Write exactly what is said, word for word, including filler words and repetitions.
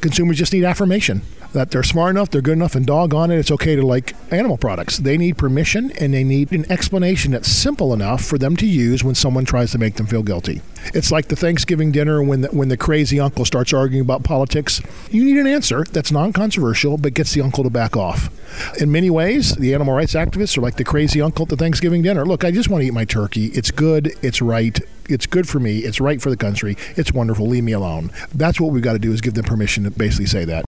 Consumers just need affirmation that they're smart enough, they're good enough, and doggone it, it's okay to like animal products. They need permission, and they need an explanation that's simple enough for them to use when someone tries to make them feel guilty. It's like the Thanksgiving dinner when the, when the crazy uncle starts arguing about politics. You need an answer that's non-controversial but gets the uncle to back off. In many ways, the animal rights activists are like the crazy uncle at the Thanksgiving dinner. Look, I just want to eat my turkey. It's good. It's right. It's good for me. It's right for the country. It's wonderful. Leave me alone. That's what we've got to do, is give them permission to basically say that.